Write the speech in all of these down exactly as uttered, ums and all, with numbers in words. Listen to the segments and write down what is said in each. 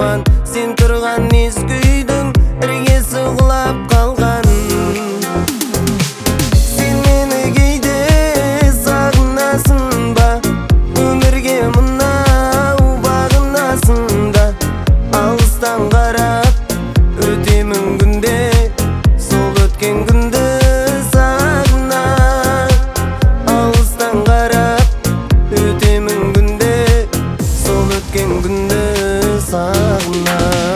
заман сен тұрған ескі үйдің іргесі құлап қалған. Сен мені кейде сағынасың ба, өмірге мынау бағынасың да. Алыстан қарап өтемін күнде, сол өткен күнді сағына. Алыстан қарап өтемін күнде, сол өткен күнді сағына.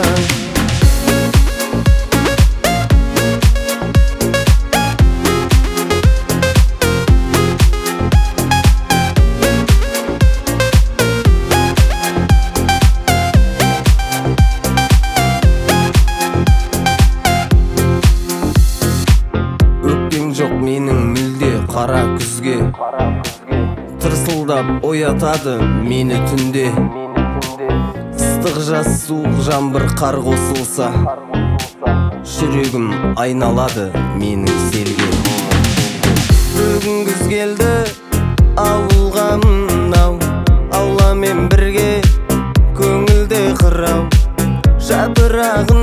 Жоқ менің мүлде қара күзге, тырсылдап оятады мені түнде. Ыстық жаз, суық жаңбыр, қар қосылса, жүрегім айналады менің селге. Бүгін күз келді ауылға мынау, ауламен бірге көңілде қырау. Жапырағын